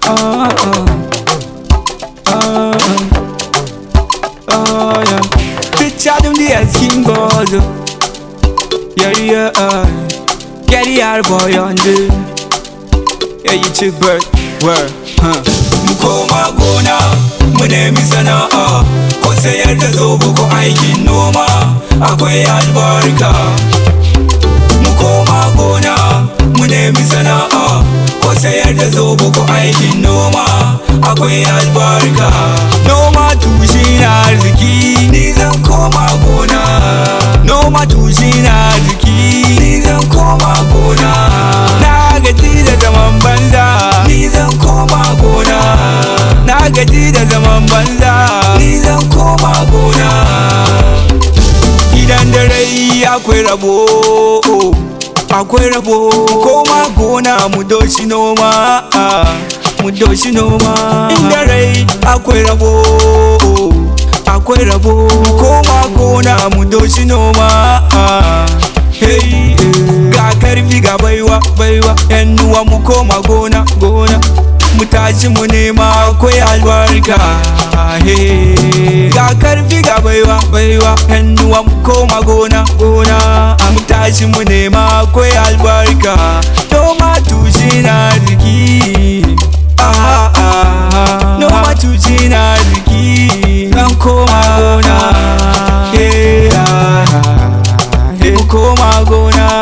Yeah. Picture them the skin balls. Yeah. Get the hard boy on the. Yeah, you chick bird. Where? Mu koma gona, mu nemi sana'a, ko sayar da zobo ko aikin noma, akwai albarka. Mu koma gona, mu nemi sana'a, ko sayar da zobo ko aikin noma, akwai albarka. Noma tushe na arziki, ni zan koma gona. Noma tushe na arziki, ni zan koma gona. Na gaji da zaman banza, ni zan koma gona. na gaji da zaman banza, ni zan koma gona. Idan da rai akwai rabo, akwai rabo. Koma gona mu doshi noma, mu doshi noma. Inda rai akwai rabo, akwai rabo. Koma gona mu doshi noma. Hey, ga karfi ga baiwa, yan nuwa mu koma gona, mu tashi mu nema akwai albarka. Hey, ga karfi ga baiwa, yan nuwa mu koma gona, mu tashi mu nema akwai albarka. Noma tushe na arziki, noma tushe na arziki. Zan koma gona, mu koma gona,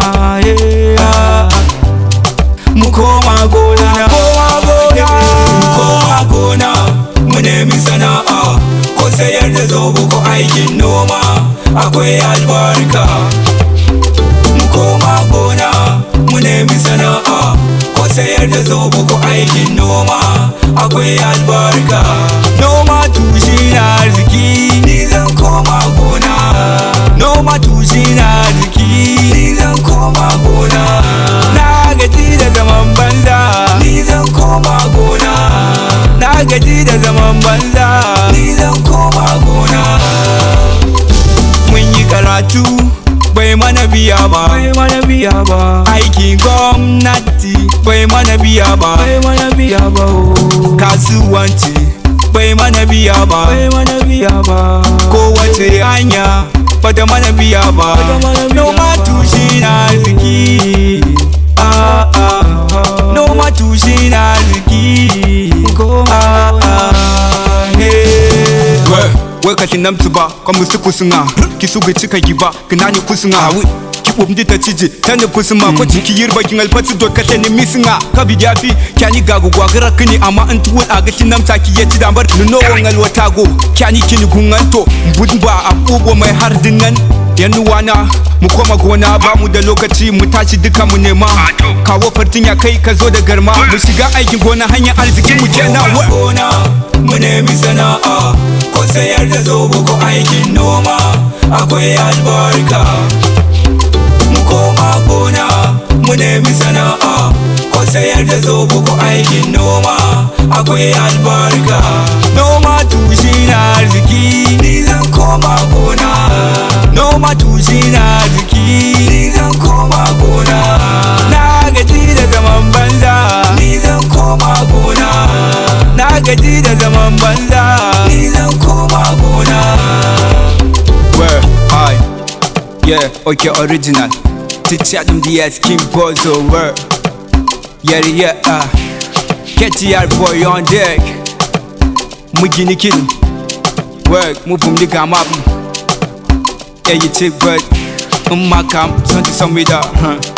mu koma gona, Mu koma gona, mu nemi sana'a, ko sayar da zobo ko aikin noma, akwai albarka. Mu koma gona, mu nemi sana'a, ko sayar da zobo ko aikin noma, akwai albarka. Noma tushe na arziki, Ni zan koma gona. noma tushe na arziki. Ni zan koma gona. Na gaji da zaman banza, Ni zan koma gona. na gaji da zaman banza. Ni zan koma gona. Mun yi karatu bai mana biya ba, aikin gwamnati bai mana biya ba, kasuwanci bai mana biya ba, kowace hanya bata mana biya ba. Noma tushe na arziki, noma tushe na arziki. Wai kati namtu ba kwa musu pusunga kisuga chika giba kinani kusunga hawi kibumdi ta cije tani pusuma ko ciki yirba kingal pati do kate ni misinga kabi jafi kyani gagu gwagara kini amma an tuwul aga tinamta ki yaji dambar nuno wangal watago kyani kini gunganto mbudba abubo mai hardingan yannu wana mu koma gona ba mu da lokaci mu tashi duka mu nema kawo fartin ya kai ka zo da garma mu shiga aikin gona hanyar arziki mu kenan gona mu nemi sana'a, ko sayar da zobo ko aikin noma, akwai albarka. Mu koma gona, mu nemi sana'a, ko sayar da zobo ko aikin noma, akwai albarka. Noma tushe na arziki, Ni zan koma gona. noma tushe na arziki. Ni zan koma gona. Na gaji da zaman banza, Ni zan koma gona. na gaji da zaman banza. Ni zan koma gona. Where I, yeah, okay, original. Teacher them the skin balls over. Yeah, KTR boy on deck. Mugini kin, work, move from the gamma. Yeah, you take bird, makam, something some with that.